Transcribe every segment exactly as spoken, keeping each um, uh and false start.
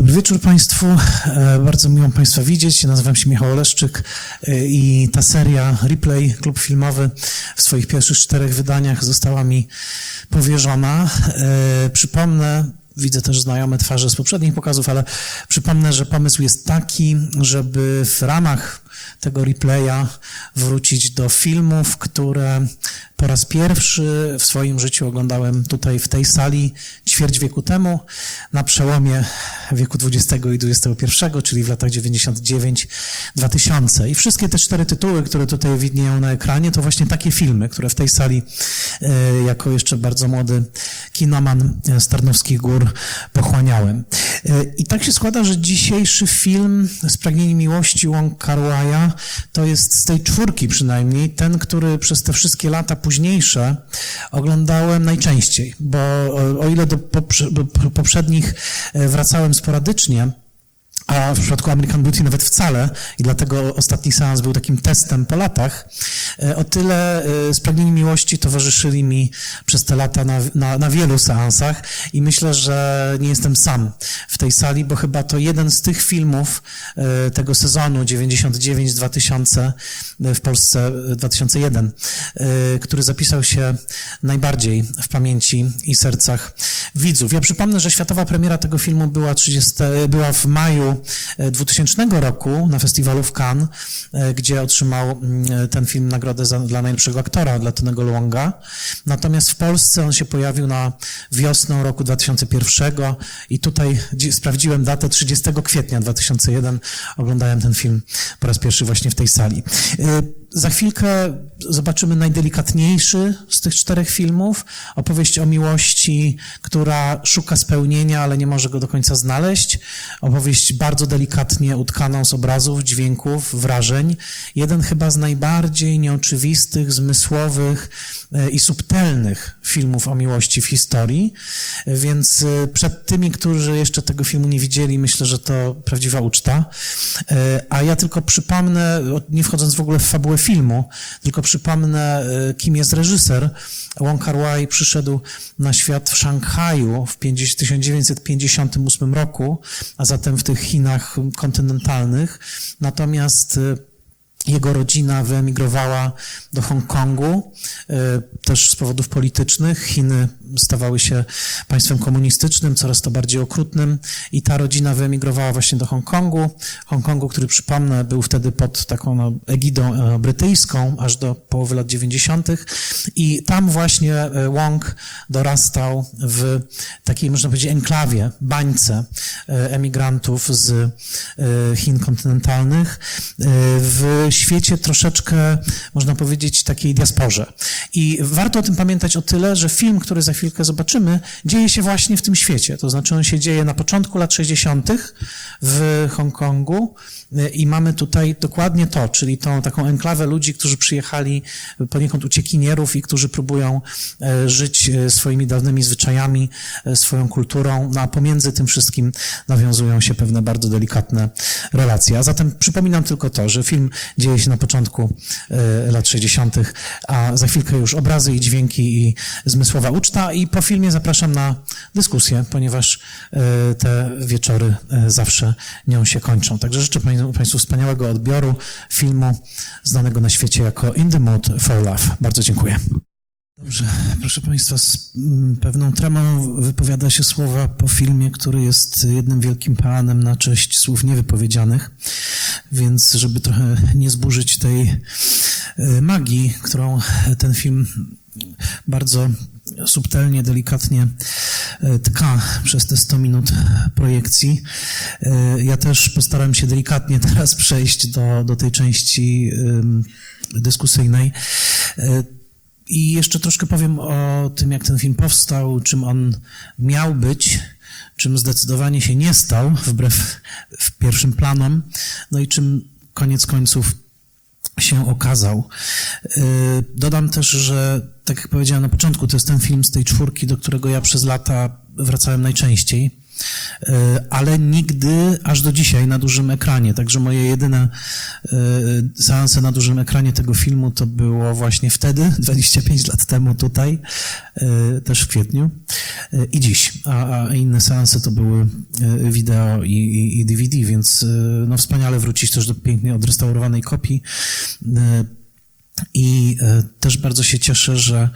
Dobry wieczór Państwu. Bardzo miło Państwa widzieć. Nazywam się Michał Oleszczyk i ta seria Replay, klub filmowy, w swoich pierwszych czterech wydaniach została mi powierzona. Przypomnę, widzę też znajome twarze z poprzednich pokazów, ale przypomnę, że pomysł jest taki, żeby w ramach tego replaya wrócić do filmów, które po raz pierwszy w swoim życiu oglądałem tutaj w tej sali ćwierć wieku temu, na przełomie wieku dwudziestego i dwudziestego pierwszego, czyli w latach dziewięćdziesiątym dziewiątym do dwutysięcznego. I wszystkie te cztery tytuły, które tutaj widnieją na ekranie, to właśnie takie filmy, które w tej sali e, jako jeszcze bardzo młody kinoman z Tarnowskich Gór pochłaniałem. E, I tak się składa, że dzisiejszy film Spragnienie miłości Wong Kar-wai'a to jest z tej czwórki przynajmniej ten, który przez te wszystkie lata późniejsze oglądałem najczęściej, bo o, o ile do poprze, poprzednich wracałem sporadycznie, a w przypadku American Beauty nawet wcale, i dlatego ostatni seans był takim testem po latach, o tyle Spragnieni miłości towarzyszyli mi przez te lata na, na, na wielu seansach i myślę, że nie jestem sam w tej sali, bo chyba to jeden z tych filmów tego sezonu dziewięćdziesiąty dziewiąty dwa tysiące, w Polsce dwa tysiące jeden, który zapisał się najbardziej w pamięci i sercach widzów. Ja przypomnę, że światowa premiera tego filmu była, trzydziestego, była w maju dwutysięcznego roku na festiwalu w Cannes, gdzie otrzymał ten film nagrodę za, dla najlepszego aktora, dla Tonego Leunga. Natomiast w Polsce on się pojawił na wiosnę roku dwa tysiące pierwszego i tutaj sprawdziłem datę trzydziestego kwietnia dwa tysiące pierwszego. Oglądałem ten film po raz pierwszy właśnie w tej sali. Za chwilkę zobaczymy najdelikatniejszy z tych czterech filmów. Opowieść o miłości, która szuka spełnienia, ale nie może go do końca znaleźć. Opowieść bardzo delikatnie utkaną z obrazów, dźwięków, wrażeń. Jeden chyba z najbardziej nieoczywistych, zmysłowych i subtelnych filmów o miłości w historii. Więc przed tymi, którzy jeszcze tego filmu nie widzieli, myślę, że to prawdziwa uczta. A ja tylko przypomnę, nie wchodząc w ogóle w fabułę filmu, tylko przypomnę, kim jest reżyser. Wong Kar-wai przyszedł na świat w Szanghaju w tysiąc dziewięćset pięćdziesiątym ósmym roku, a zatem w tych Chinach kontynentalnych. Natomiast jego rodzina wyemigrowała do Hongkongu, też z powodów politycznych. Chiny stawały się państwem komunistycznym, coraz to bardziej okrutnym i ta rodzina wyemigrowała właśnie do Hongkongu. Hongkongu, który przypomnę był wtedy pod taką no, egidą brytyjską aż do połowy lat dziewięćdziesiątych i tam właśnie Wong dorastał w takiej, można powiedzieć, enklawie, bańce emigrantów z Chin kontynentalnych w świecie troszeczkę, można powiedzieć, takiej diasporze. I warto o tym pamiętać o tyle, że film, który za chwilkę zobaczymy, dzieje się właśnie w tym świecie. To znaczy on się dzieje na początku lat sześćdziesiątych w Hongkongu i mamy tutaj dokładnie to, czyli tą taką enklawę ludzi, którzy przyjechali poniekąd uciekinierów i którzy próbują żyć swoimi dawnymi zwyczajami, swoją kulturą, no a pomiędzy tym wszystkim nawiązują się pewne bardzo delikatne relacje. A zatem przypominam tylko to, że film dzieje się na początku lat sześćdziesiątych, a za chwilkę już obrazy i dźwięki i zmysłowa uczta i po filmie zapraszam na dyskusję, ponieważ te wieczory zawsze nią się kończą. Także życzę Państwu wspaniałego odbioru filmu znanego na świecie jako In the Mood for Love. Bardzo dziękuję. Dobrze, proszę Państwa, z pewną tremą wypowiada się słowa po filmie, który jest jednym wielkim peanem na cześć słów niewypowiedzianych, więc żeby trochę nie zburzyć tej magii, którą ten film bardzo subtelnie, delikatnie tka przez te sto minut projekcji. Ja też postaram się delikatnie teraz przejść do, do tej części dyskusyjnej. I jeszcze troszkę powiem o tym, jak ten film powstał, czym on miał być, czym zdecydowanie się nie stał, wbrew pierwszym planom, no i czym koniec końców się okazał. Dodam też, że tak jak powiedziałem na początku, to jest ten film z tej czwórki, do którego ja przez lata wracałem najczęściej. ale nigdy aż do dzisiaj na dużym ekranie. Także moje jedyne seanse na dużym ekranie tego filmu to było właśnie wtedy, dwadzieścia pięć lat temu tutaj, też w kwietniu i dziś, a, a inne seanse to były wideo i, i, i D V D, więc no wspaniale wrócić też do pięknie odrestaurowanej kopii. I też bardzo się cieszę, że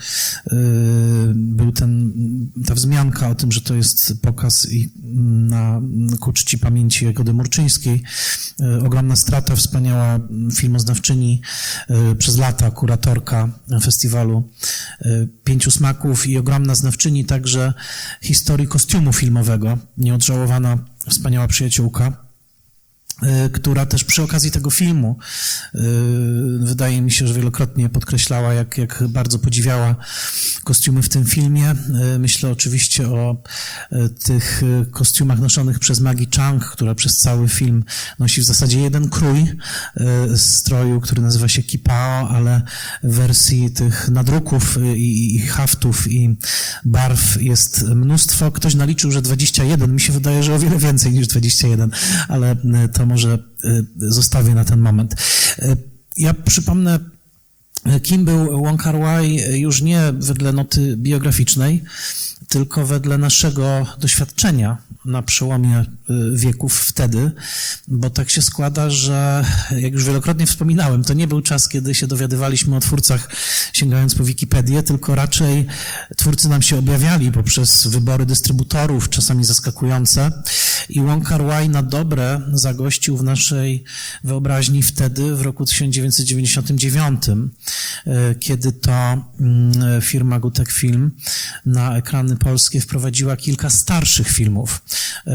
był ten, ta wzmianka o tym, że to jest pokaz i na, ku czci pamięci Jagody Murczyńskiej. Ogromna strata, wspaniała filmoznawczyni, przez lata kuratorka festiwalu Pięciu Smaków i ogromna znawczyni także historii kostiumu filmowego, nieodżałowana, wspaniała przyjaciółka, która też przy okazji tego filmu, wydaje mi się, że wielokrotnie podkreślała, jak, jak bardzo podziwiała kostiumy w tym filmie. Myślę oczywiście o tych kostiumach noszonych przez Maggie Cheung, która przez cały film nosi w zasadzie jeden krój stroju, który nazywa się kipao, ale w wersji tych nadruków i, i haftów i barw jest mnóstwo. Ktoś naliczył, że dwadzieścia jeden. Mi się wydaje, że o wiele więcej niż dwadzieścia jeden, ale to może zostawię na ten moment. Ja przypomnę, kim był Wong Kar-wai już nie wedle noty biograficznej, tylko wedle naszego doświadczenia na przełomie wieków wtedy, bo tak się składa, że jak już wielokrotnie wspominałem, to nie był czas, kiedy się dowiadywaliśmy o twórcach sięgając po Wikipedię, tylko raczej twórcy nam się objawiali poprzez wybory dystrybutorów, czasami zaskakujące. I Wong Kar-wai na dobre zagościł w naszej wyobraźni wtedy, w roku tysiąc dziewięćset dziewięćdziesiątym dziewiątym, kiedy to firma Gutek Film na ekrany polskie wprowadziła kilka starszych filmów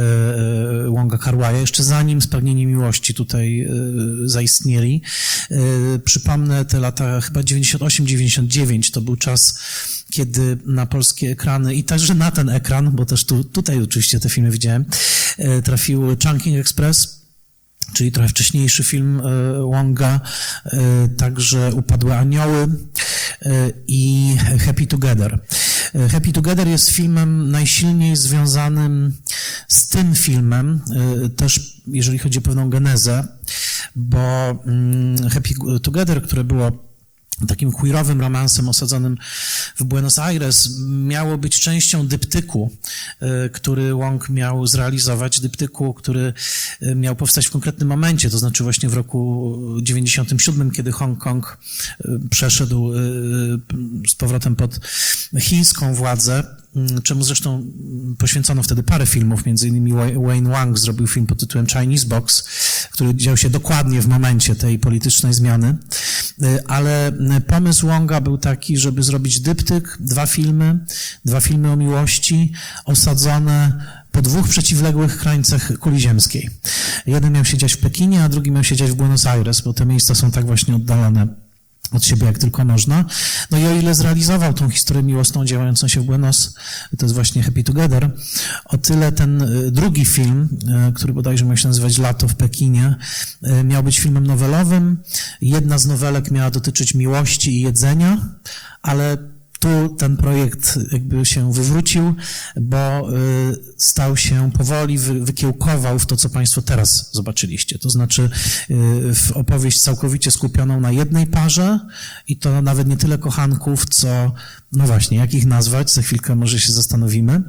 Wonga Kar-waia, jeszcze zanim Spragnienie Miłości tutaj zaistnieli. Przypomnę te lata chyba dziewięćdziesiąt osiem dziewięćdziesiąt dziewięć, to był czas, kiedy na polskie ekrany i także na ten ekran, bo też tu, tutaj oczywiście te filmy widziałem, trafił Chungking Express, czyli trochę wcześniejszy film Wonga, także Upadłe Anioły i Happy Together. Happy Together jest filmem najsilniej związanym z tym filmem, też jeżeli chodzi o pewną genezę, bo Happy Together, które było takim queerowym romansem osadzonym w Buenos Aires, miało być częścią dyptyku, który Wong miał zrealizować, dyptyku, który miał powstać w konkretnym momencie, to znaczy właśnie w roku dziewięćdziesiątym siódmym, kiedy Hongkong przeszedł z powrotem pod chińską władzę, czemu zresztą poświęcono wtedy parę filmów, między innymi Wayne Wang zrobił film pod tytułem Chinese Box, który dział się dokładnie w momencie tej politycznej zmiany, ale pomysł Wonga był taki, żeby zrobić dyptyk, dwa filmy, dwa filmy o miłości, osadzone po dwóch przeciwległych krańcach kuli ziemskiej. Jeden miał się dziać w Pekinie, a drugi miał się dziać w Buenos Aires, bo te miejsca są tak właśnie oddalone od siebie jak tylko można. No i o ile zrealizował tą historię miłosną działającą się w Buenos, to jest właśnie Happy Together, o tyle ten drugi film, który bodajże miał się nazywać Lato w Pekinie, miał być filmem nowelowym. Jedna z nowelek miała dotyczyć miłości i jedzenia, ale tu ten projekt jakby się wywrócił, bo stał się powoli, wykiełkował w to, co Państwo teraz zobaczyliście. To znaczy w opowieść całkowicie skupioną na jednej parze i to nawet nie tyle kochanków, co, no właśnie, jak ich nazwać, za chwilkę może się zastanowimy.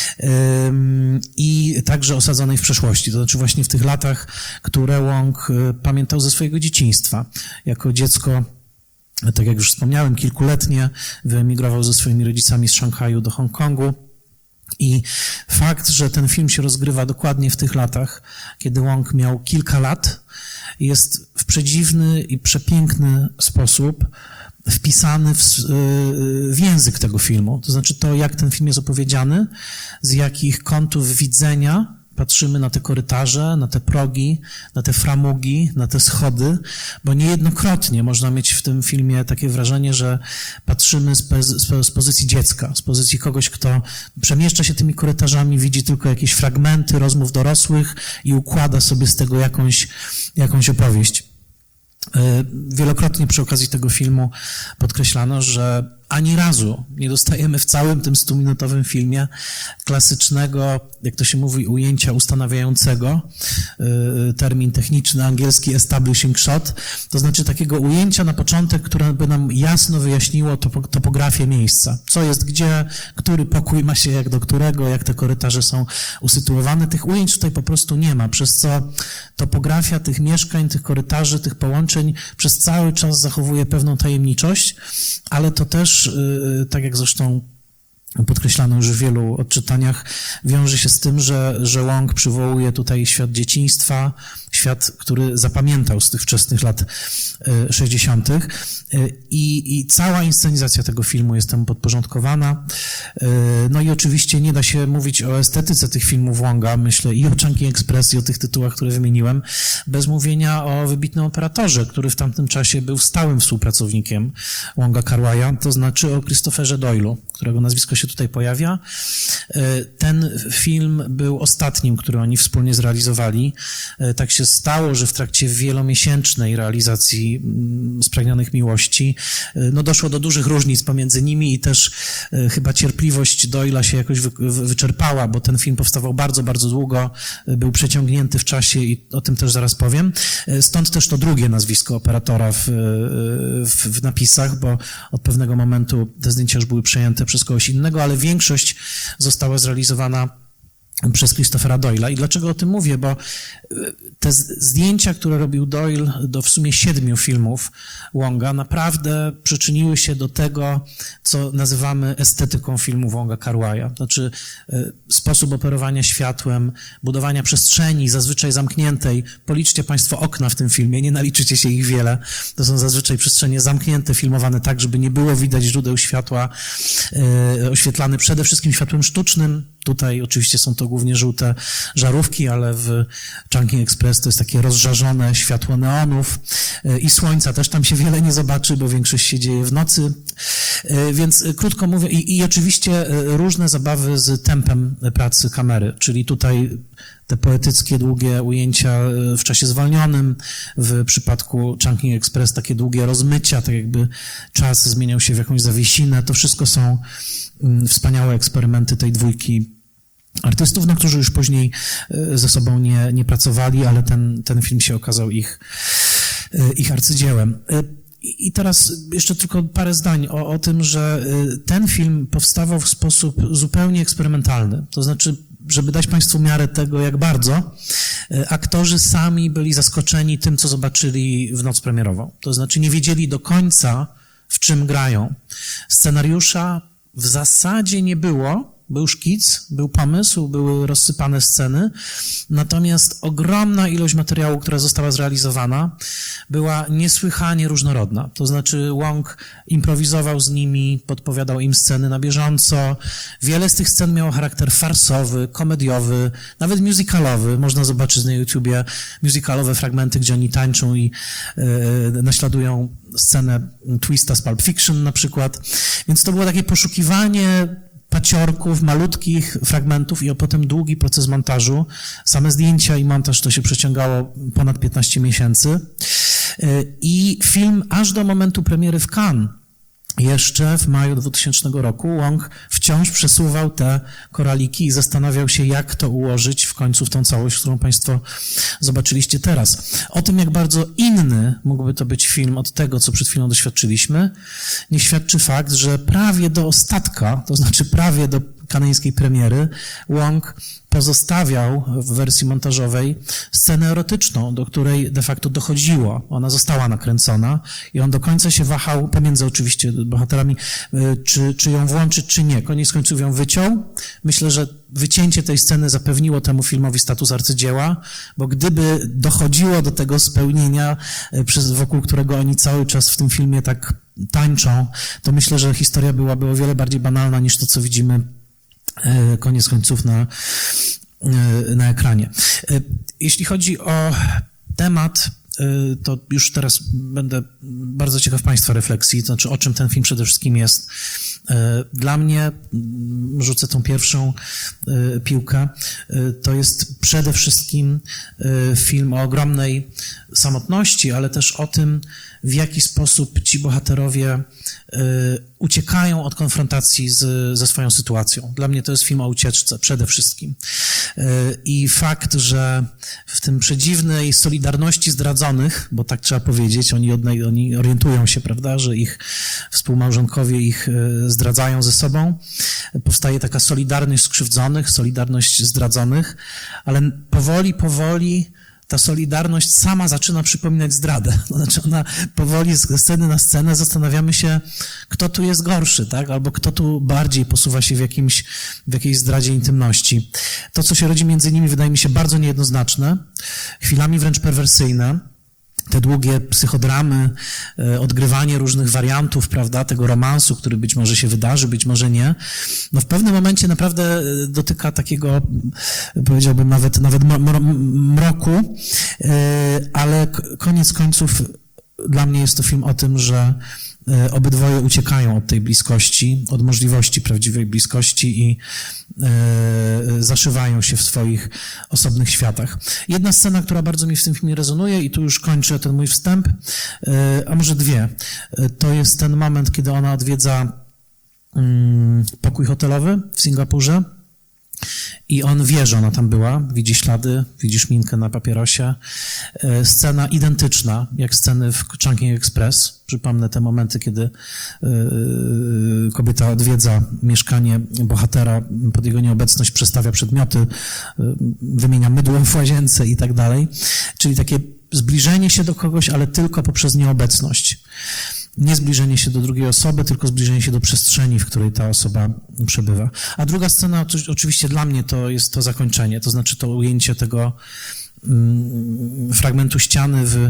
I także osadzonej w przeszłości, to znaczy właśnie w tych latach, które Wong pamiętał ze swojego dzieciństwa. Jako dziecko, tak jak już wspomniałem, kilkuletnie wyemigrował ze swoimi rodzicami z Szanghaju do Hongkongu i fakt, że ten film się rozgrywa dokładnie w tych latach, kiedy Wong miał kilka lat, jest w przedziwny i przepiękny sposób wpisany w, w język tego filmu. To znaczy to, jak ten film jest opowiedziany, z jakich kątów widzenia patrzymy na te korytarze, na te progi, na te framugi, na te schody, bo niejednokrotnie można mieć w tym filmie takie wrażenie, że patrzymy z, z, z pozycji dziecka, z pozycji kogoś, kto przemieszcza się tymi korytarzami, widzi tylko jakieś fragmenty rozmów dorosłych i układa sobie z tego jakąś, jakąś opowieść. Wielokrotnie przy okazji tego filmu podkreślano, że ani razu nie dostajemy w całym tym stuminutowym filmie klasycznego, jak to się mówi, ujęcia ustanawiającego, termin techniczny angielski establishing shot, to znaczy takiego ujęcia na początek, które by nam jasno wyjaśniło topografię miejsca. Co jest gdzie, który pokój ma się jak do którego, jak te korytarze są usytuowane. Tych ujęć tutaj po prostu nie ma, przez co topografia tych mieszkań, tych korytarzy, tych połączeń przez cały czas zachowuje pewną tajemniczość, ale to też, tak jak zresztą podkreślano już w wielu odczytaniach, wiąże się z tym, że, że Wong przywołuje tutaj świat dzieciństwa, świat, który zapamiętał z tych wczesnych lat sześćdziesiątych. I, i cała inscenizacja tego filmu jest temu podporządkowana. No i oczywiście nie da się mówić o estetyce tych filmów Wonga, myślę i o Chungking Express, i o tych tytułach, które wymieniłem, bez mówienia o wybitnym operatorze, który w tamtym czasie był stałym współpracownikiem Wonga Kar-wai'a, to znaczy o Christopherze Doyle'u, którego nazwisko się tutaj pojawia. Ten film był ostatnim, który oni wspólnie zrealizowali. Tak się stało, że w trakcie wielomiesięcznej realizacji Spragnionych Miłości no doszło do dużych różnic pomiędzy nimi i też chyba cierpliwość Doyle'a się jakoś wy, wyczerpała, bo ten film powstawał bardzo, bardzo długo, był przeciągnięty w czasie i o tym też zaraz powiem. Stąd też to drugie nazwisko operatora w, w, w napisach, bo od pewnego momentu te zdjęcia już były przejęte przez kogoś innego, ale większość została zrealizowana przez Christophera Doyle'a. I dlaczego o tym mówię? Bo te zdjęcia, które robił Doyle do w sumie siedmiu filmów Wonga, naprawdę przyczyniły się do tego, co nazywamy estetyką filmu Wonga Kar-wai'a. Znaczy sposób operowania światłem, budowania przestrzeni, zazwyczaj zamkniętej. Policzcie Państwo okna w tym filmie, nie naliczycie się ich wiele. To są zazwyczaj przestrzenie zamknięte, filmowane tak, żeby nie było widać źródeł światła, oświetlane przede wszystkim światłem sztucznym. Tutaj oczywiście są to głównie żółte żarówki, ale w Chungking Express to jest takie rozżarzone światło neonów i słońca też tam się wiele nie zobaczy, bo większość się dzieje w nocy. Więc krótko mówię, i, i oczywiście różne zabawy z tempem pracy kamery, czyli tutaj te poetyckie, długie ujęcia w czasie zwolnionym, w przypadku Chungking Express takie długie rozmycia, tak jakby czas zmieniał się w jakąś zawiesinę. To wszystko są wspaniałe eksperymenty tej dwójki artystów, no, którzy już później ze sobą nie, nie pracowali, ale ten, ten film się okazał ich, ich arcydziełem. I teraz jeszcze tylko parę zdań o, o tym, że ten film powstawał w sposób zupełnie eksperymentalny. To znaczy, żeby dać Państwu miarę tego, jak bardzo, aktorzy sami byli zaskoczeni tym, co zobaczyli w noc premierową. To znaczy, nie wiedzieli do końca, w czym grają. Scenariusza w zasadzie nie było, był szkic, był pomysł, były rozsypane sceny, natomiast ogromna ilość materiału, która została zrealizowana, była niesłychanie różnorodna. To znaczy Wong improwizował z nimi, podpowiadał im sceny na bieżąco. Wiele z tych scen miało charakter farsowy, komediowy, nawet musicalowy. Można zobaczyć na YouTubie musicalowe fragmenty, gdzie oni tańczą i yy, naśladują scenę Twista z Pulp Fiction na przykład. Więc to było takie poszukiwanie paciorków, malutkich fragmentów i potem długi proces montażu. Same zdjęcia i montaż to się przeciągało ponad piętnaście miesięcy. I film aż do momentu premiery w Cannes, jeszcze w maju dwutysięcznego roku, Wong wciąż przesuwał te koraliki i zastanawiał się, jak to ułożyć w końcu w tą całość, którą Państwo zobaczyliście teraz. O tym, jak bardzo inny mógłby to być film od tego, co przed chwilą doświadczyliśmy, nie świadczy fakt, że prawie do ostatka, to znaczy prawie do kanańskiej premiery, Wong pozostawiał w wersji montażowej scenę erotyczną, do której de facto dochodziło. Ona została nakręcona i on do końca się wahał pomiędzy oczywiście bohaterami, czy, czy ją włączyć, czy nie. Koniec końców ją wyciął. Myślę, że wycięcie tej sceny zapewniło temu filmowi status arcydzieła, bo gdyby dochodziło do tego spełnienia, przez, wokół którego oni cały czas w tym filmie tak tańczą, to myślę, że historia byłaby o wiele bardziej banalna niż to, co widzimy koniec końców na, na ekranie. Jeśli chodzi o temat, to już teraz będę bardzo ciekaw Państwa refleksji, to znaczy o czym ten film przede wszystkim jest. Dla mnie, rzucę tą pierwszą piłkę, to jest przede wszystkim film o ogromnej samotności, ale też o tym, w jaki sposób ci bohaterowie uciekają od konfrontacji z, ze swoją sytuacją. Dla mnie to jest film o ucieczce przede wszystkim. I fakt, że w tym przedziwnej solidarności zdradzonych, bo tak trzeba powiedzieć, oni, odnaj- oni orientują się, prawda, że ich współmałżonkowie ich zdradzają ze sobą, powstaje taka solidarność skrzywdzonych, solidarność zdradzonych, ale powoli, powoli ta solidarność sama zaczyna przypominać zdradę. Znaczy ona powoli z sceny na scenę zastanawiamy się, kto tu jest gorszy, tak? Albo kto tu bardziej posuwa się w jakimś, w jakiejś zdradzie intymności. To, co się rodzi między nimi, wydaje mi się bardzo niejednoznaczne, chwilami wręcz perwersyjne. Te długie psychodramy, odgrywanie różnych wariantów, prawda, tego romansu, który być może się wydarzy, być może nie. No w pewnym momencie naprawdę dotyka takiego, powiedziałbym nawet, nawet mroku, ale koniec końców dla mnie jest to film o tym, że obydwoje uciekają od tej bliskości, od możliwości prawdziwej bliskości i e, zaszywają się w swoich osobnych światach. Jedna scena, która bardzo mi w tym filmie rezonuje i tu już kończę ten mój wstęp, e, a może dwie. E, to jest ten moment, kiedy ona odwiedza mm, pokój hotelowy w Singapurze i on wie, że ona tam była, widzi ślady, widzi szminkę na papierosie. Scena identyczna, jak sceny w Chungking Express. Przypomnę te momenty, kiedy kobieta odwiedza mieszkanie bohatera, pod jego nieobecność przestawia przedmioty, wymienia mydło w łazience i tak dalej. Czyli takie zbliżenie się do kogoś, ale tylko poprzez nieobecność. Nie zbliżenie się do drugiej osoby, tylko zbliżenie się do przestrzeni, w której ta osoba przebywa. A druga scena, oczywiście dla mnie to jest to zakończenie, to znaczy to ujęcie tego mm, fragmentu ściany w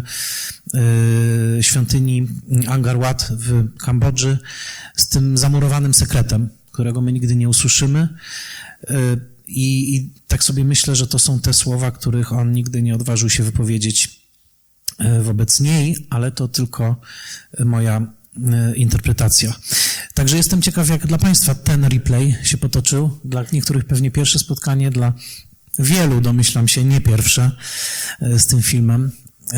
y, świątyni Angkor Wat w Kambodży z tym zamurowanym sekretem, którego my nigdy nie usłyszymy. Y, i, I tak sobie myślę, że to są te słowa, których on nigdy nie odważył się wypowiedzieć wobec niej, ale to tylko moja interpretacja. Także jestem ciekaw, jak dla Państwa ten replay się potoczył. Dla niektórych pewnie pierwsze spotkanie, dla wielu, domyślam się, nie pierwsze z tym filmem.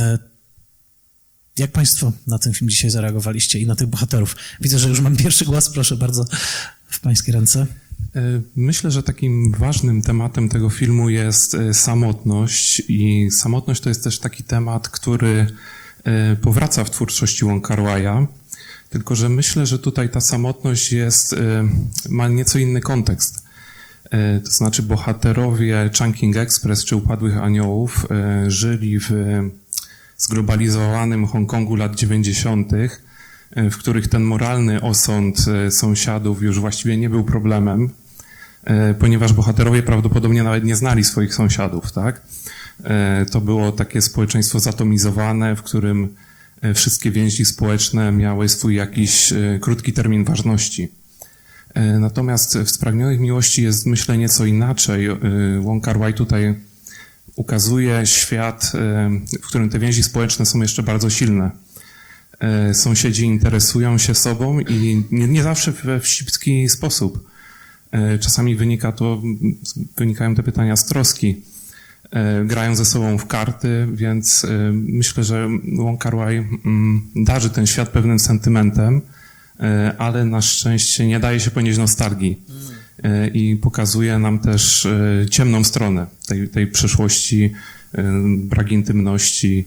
Jak Państwo na ten film dzisiaj zareagowaliście i na tych bohaterów? Widzę, że już mam pierwszy głos, proszę bardzo, w Pańskie ręce. Myślę, że takim ważnym tematem tego filmu jest samotność i samotność to jest też taki temat, który powraca w twórczości Wong Kar-wai'a, tylko że myślę, że tutaj ta samotność jest, ma nieco inny kontekst. To znaczy bohaterowie Chungking Express czy Upadłych Aniołów żyli w zglobalizowanym Hongkongu lat dziewięćdziesiątych, w których ten moralny osąd sąsiadów już właściwie nie był problemem, ponieważ bohaterowie prawdopodobnie nawet nie znali swoich sąsiadów, tak? To było takie społeczeństwo zatomizowane, w którym wszystkie więzi społeczne miały swój jakiś krótki termin ważności. Natomiast w Spragnionych Miłości jest, myślę, nieco inaczej. Wong Kar-wai tutaj ukazuje świat, w którym te więzi społeczne są jeszcze bardzo silne. Sąsiedzi interesują się sobą i nie, nie zawsze we wścibski sposób. Czasami wynika to, wynikają te pytania z troski. Grają ze sobą w karty, więc myślę, że Wong Kar-wai darzy ten świat pewnym sentymentem, ale na szczęście nie daje się ponieść nostalgii i pokazuje nam też ciemną stronę tej, tej przeszłości, brak intymności,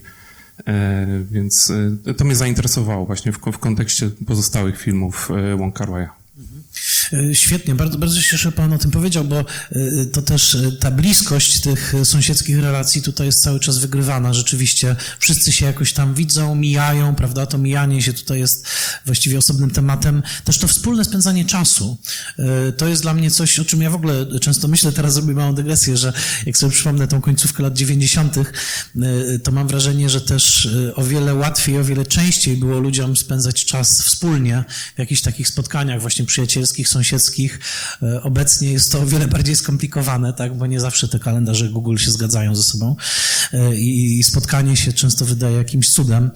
więc to mnie zainteresowało właśnie w, w kontekście pozostałych filmów Wong Kar-wai'a. Świetnie, bardzo, bardzo się cieszę, że Pan o tym powiedział, bo to też ta bliskość tych sąsiedzkich relacji tutaj jest cały czas wygrywana. Rzeczywiście wszyscy się jakoś tam widzą, mijają, prawda? To mijanie się tutaj jest właściwie osobnym tematem. Też to wspólne spędzanie czasu. To jest dla mnie coś, o czym ja w ogóle często myślę, teraz zrobię małą dygresję, że jak sobie przypomnę tą końcówkę lat dziewięćdziesiątych, to mam wrażenie, że też o wiele łatwiej, o wiele częściej było ludziom spędzać czas wspólnie w jakichś takich spotkaniach właśnie przyjacielskich, sąsiedzkich. Obecnie jest to o wiele bardziej skomplikowane, tak, bo nie zawsze te kalendarze Google się zgadzają ze sobą i spotkanie się często wydaje jakimś cudem.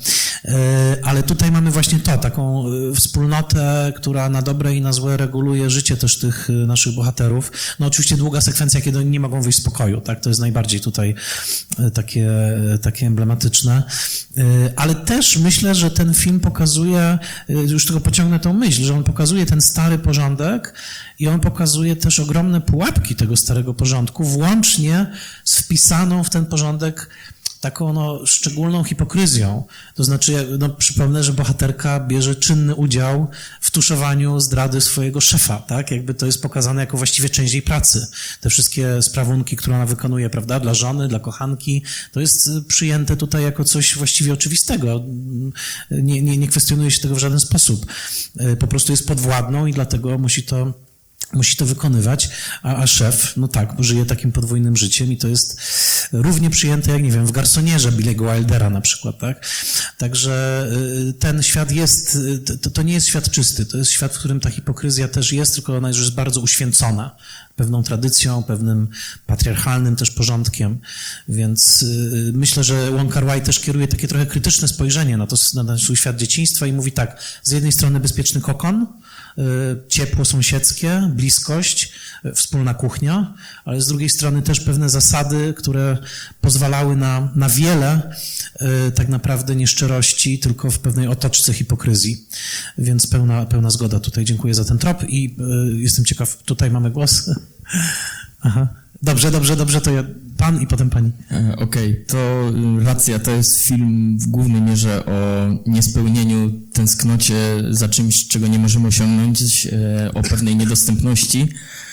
Ale tutaj mamy właśnie to, taką wspólnotę, która na dobre i na złe reguluje życie też tych naszych bohaterów. No oczywiście długa sekwencja, kiedy oni nie mogą wyjść z pokoju, tak, to jest najbardziej tutaj takie, takie emblematyczne. Ale też myślę, że ten film pokazuje, już tylko pociągnę tą myśl, że on pokazuje ten stary porządek i on pokazuje też ogromne pułapki tego starego porządku, włącznie z wpisaną w ten porządek taką no, szczególną hipokryzją. To znaczy, no, przypomnę, że bohaterka bierze czynny udział w tuszowaniu zdrady swojego szefa, tak? Jakby to jest pokazane jako właściwie część jej pracy. Te wszystkie sprawunki, które ona wykonuje, prawda, dla żony, dla kochanki, to jest przyjęte tutaj jako coś właściwie oczywistego. Nie, nie, nie kwestionuje się tego w żaden sposób. Po prostu jest podwładną i dlatego musi to Musi to wykonywać, a, a szef, no tak, żyje takim podwójnym życiem i to jest równie przyjęte, jak nie wiem, w Garsonierze Billy'ego Wildera na przykład, tak? Także ten świat jest, to, to nie jest świat czysty, to jest świat, w którym ta hipokryzja też jest, tylko ona już jest bardzo uświęcona pewną tradycją, pewnym patriarchalnym też porządkiem, więc myślę, że Wong Kar-wai też kieruje takie trochę krytyczne spojrzenie na to, na ten swój świat dzieciństwa i mówi tak, z jednej strony bezpieczny kokon, ciepło sąsiedzkie, bliskość, wspólna kuchnia, ale z drugiej strony też pewne zasady, które pozwalały na, na wiele tak naprawdę nieszczerości, tylko w pewnej otoczce hipokryzji. Więc pełna, pełna zgoda tutaj. Dziękuję za ten trop i jestem ciekaw, tutaj mamy głos. Aha. Dobrze, dobrze, dobrze, to ja, pan i potem pani. Okej, okay, to racja, to jest film w głównej mierze o niespełnieniu, tęsknocie za czymś, czego nie możemy osiągnąć, o pewnej niedostępności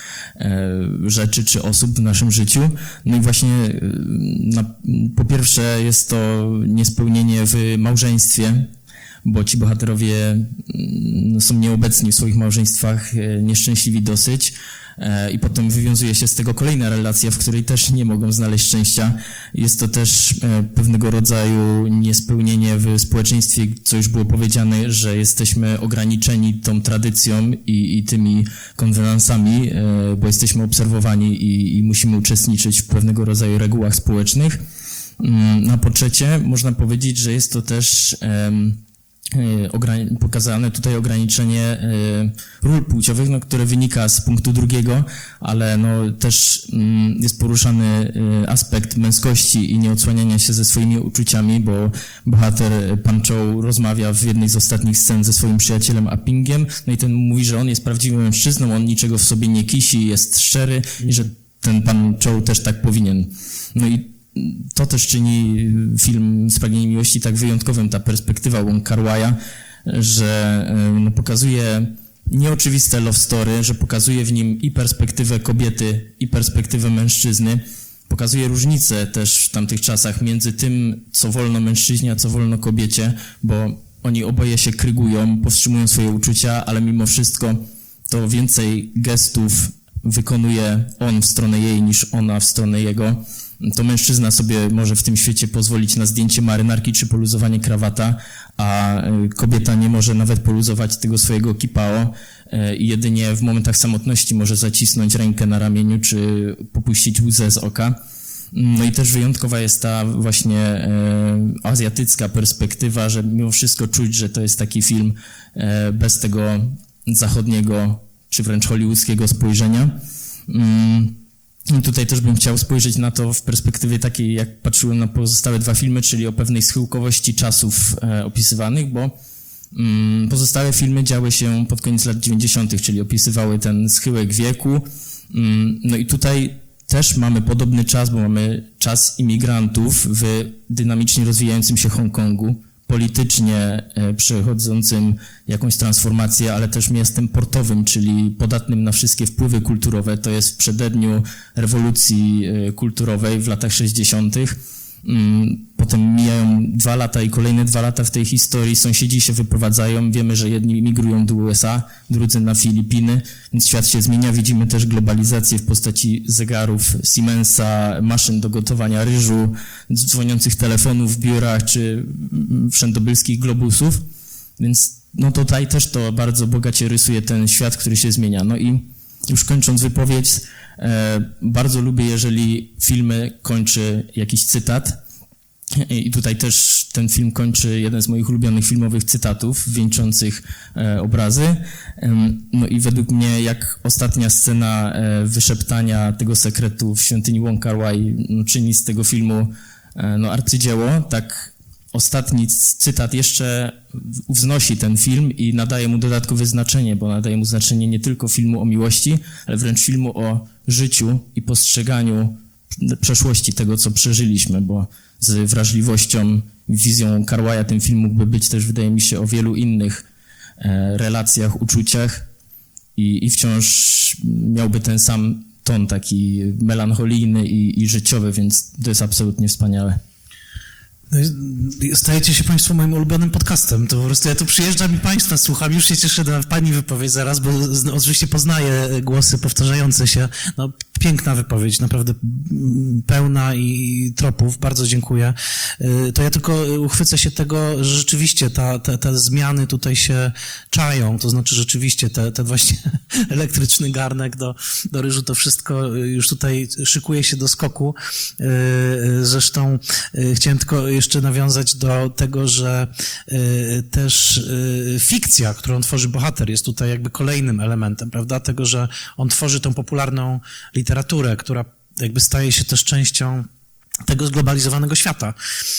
rzeczy czy osób w naszym życiu. No i właśnie na, po pierwsze jest to niespełnienie w małżeństwie, bo ci bohaterowie są nieobecni w swoich małżeństwach, nieszczęśliwi dosyć. I potem wywiązuje się z tego kolejna relacja, w której też nie mogą znaleźć szczęścia. Jest to też pewnego rodzaju niespełnienie w społeczeństwie, co już było powiedziane, że jesteśmy ograniczeni tą tradycją i, i tymi konwenansami, bo jesteśmy obserwowani i, i musimy uczestniczyć w pewnego rodzaju regułach społecznych. Na po trzecie, można powiedzieć, że jest to też pokazane tutaj ograniczenie ról płciowych, no, które wynika z punktu drugiego, ale no, też jest poruszany aspekt męskości i nieodsłaniania się ze swoimi uczuciami, bo bohater Pan Chow rozmawia w jednej z ostatnich scen ze swoim przyjacielem Apingiem, no i ten mówi, że on jest prawdziwym mężczyzną, on niczego w sobie nie kisi, jest szczery i że ten Pan Chow też tak powinien. No i to też czyni film Spragnienie Miłości tak wyjątkowym, ta perspektywa Wong Kar-wai'a, że no, pokazuje nieoczywiste love story, że pokazuje w nim i perspektywę kobiety, i perspektywę mężczyzny. Pokazuje różnicę też w tamtych czasach między tym, co wolno mężczyźnie, a co wolno kobiecie, bo oni oboje się krygują, powstrzymują swoje uczucia, ale mimo wszystko to więcej gestów wykonuje on w stronę jej niż ona w stronę jego. To mężczyzna sobie może w tym świecie pozwolić na zdjęcie marynarki czy poluzowanie krawata, a kobieta nie może nawet poluzować tego swojego kipao i jedynie w momentach samotności może zacisnąć rękę na ramieniu czy popuścić łzę z oka. No i też wyjątkowa jest ta właśnie e, azjatycka perspektywa, że mimo wszystko czuć, że to jest taki film e, bez tego zachodniego czy wręcz hollywoodzkiego spojrzenia. Mm. I tutaj też bym chciał spojrzeć na to w perspektywie takiej, jak patrzyłem na pozostałe dwa filmy, czyli o pewnej schyłkowości czasów e, opisywanych, bo mm, pozostałe filmy działy się pod koniec lat dziewięćdziesiątych, czyli opisywały ten schyłek wieku. Mm, no i tutaj też mamy podobny czas, bo mamy czas imigrantów w dynamicznie rozwijającym się Hongkongu, politycznie przechodzącym jakąś transformację, ale też miastem portowym, czyli podatnym na wszystkie wpływy kulturowe. To jest w przededniu rewolucji kulturowej w latach sześćdziesiątych. Potem mijają dwa lata i kolejne dwa lata w tej historii. Sąsiedzi się wyprowadzają. Wiemy, że jedni migrują do U S A, drudzy na Filipiny, więc świat się zmienia. Widzimy też globalizację w postaci zegarów Siemensa, maszyn do gotowania ryżu, dzwoniących telefonów w biurach czy wszędobylskich globusów. Więc no tutaj też to bardzo bogacie rysuje ten świat, który się zmienia. No i już kończąc wypowiedź, e, bardzo lubię, jeżeli filmy kończy jakiś cytat. I tutaj też ten film kończy jeden z moich ulubionych filmowych cytatów, wieńczących e, obrazy. Em, no i według mnie, jak ostatnia scena e, wyszeptania tego sekretu w świątyni Wong Kar-wai no, czyni z tego filmu e, no, arcydzieło, tak ostatni cytat jeszcze wznosi ten film i nadaje mu dodatkowe znaczenie, bo nadaje mu znaczenie nie tylko filmu o miłości, ale wręcz filmu o życiu i postrzeganiu przeszłości, tego, co przeżyliśmy, bo z wrażliwością, wizją Kar-waia ten film mógłby być też, wydaje mi się, o wielu innych e, relacjach, uczuciach i, i wciąż miałby ten sam ton taki melancholijny i, i życiowy, więc to jest absolutnie wspaniałe. Stajecie się Państwo moim ulubionym podcastem. To po prostu ja tu przyjeżdżam i Państwa słucham. Już się cieszę na Pani wypowiedź zaraz, bo oczywiście poznaję głosy powtarzające się. No, piękna wypowiedź, naprawdę pełna i tropów. Bardzo dziękuję. To ja tylko uchwycę się tego, że rzeczywiście ta, te, te zmiany tutaj się czają. To znaczy rzeczywiście te, te właśnie elektryczny garnek do, do ryżu, to wszystko już tutaj szykuje się do skoku. Zresztą chciałem tylko jeszcze nawiązać do tego, że y, też y, fikcja, którą tworzy bohater, jest tutaj jakby kolejnym elementem, prawda? Tego, że on tworzy tą popularną literaturę, która jakby staje się też częścią tego zglobalizowanego świata.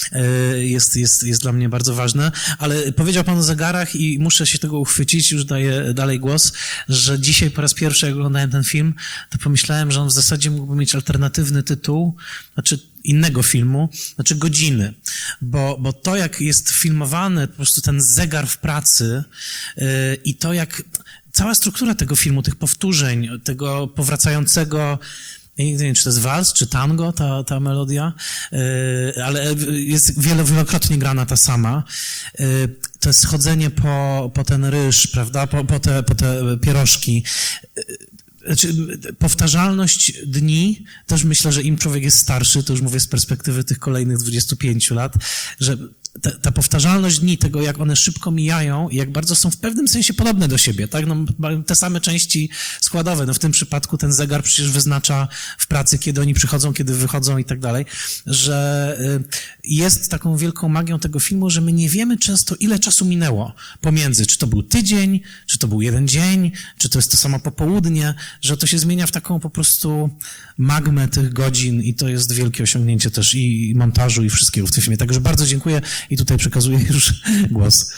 Jest, jest, jest dla mnie bardzo ważne, ale powiedział Pan o zegarach i muszę się tego uchwycić, już daję dalej głos, że dzisiaj po raz pierwszy, jak oglądałem ten film, to pomyślałem, że on w zasadzie mógłby mieć alternatywny tytuł, znaczy innego filmu, znaczy Godziny, bo, bo to, jak jest filmowany po prostu ten zegar w pracy yy, i to, jak cała struktura tego filmu, tych powtórzeń, tego powracającego, ja nie wiem, czy to jest wals, czy tango, ta, ta melodia, yy, ale jest wielo, wielokrotnie grana ta sama. Yy, to jest schodzenie po, po ten ryż, prawda, po, po, te, po te pierożki. Yy, Znaczy, powtarzalność dni, też myślę, że im człowiek jest starszy, to już mówię z perspektywy tych kolejnych dwudziestu pięciu lat, że ta, ta powtarzalność dni, tego jak one szybko mijają i jak bardzo są w pewnym sensie podobne do siebie, tak? No, mają te same części składowe. No, w tym przypadku ten zegar przecież wyznacza w pracy, kiedy oni przychodzą, kiedy wychodzą i tak dalej, że jest taką wielką magią tego filmu, że my nie wiemy często, ile czasu minęło pomiędzy, czy to był tydzień, czy to był jeden dzień, czy to jest to samo popołudnie, że to się zmienia w taką po prostu magmę tych godzin i to jest wielkie osiągnięcie też i montażu i wszystkiego w tym filmie. Także bardzo dziękuję i tutaj przekazuję już głos.